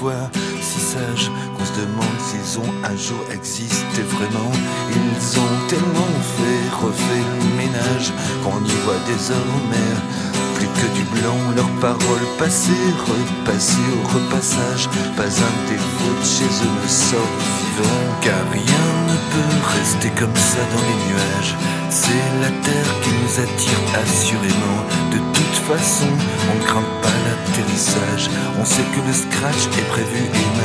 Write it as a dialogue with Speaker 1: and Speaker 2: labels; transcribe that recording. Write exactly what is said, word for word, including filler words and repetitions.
Speaker 1: voix si sages qu'on se demande s'ils ont un jour existé vraiment. Ils ont tellement fait, refait le ménage qu'on y voit désormais plus que du blanc. Leurs paroles passées, repassées au repassage. Pas un défaut de chez eux ne sort vivant, car rien ne peut rester comme ça dans les nuages. C'est la terre qui nous attire assurément. De toute façon, on ne craint pas l'atterrissage. On sait que le scratch est prévu et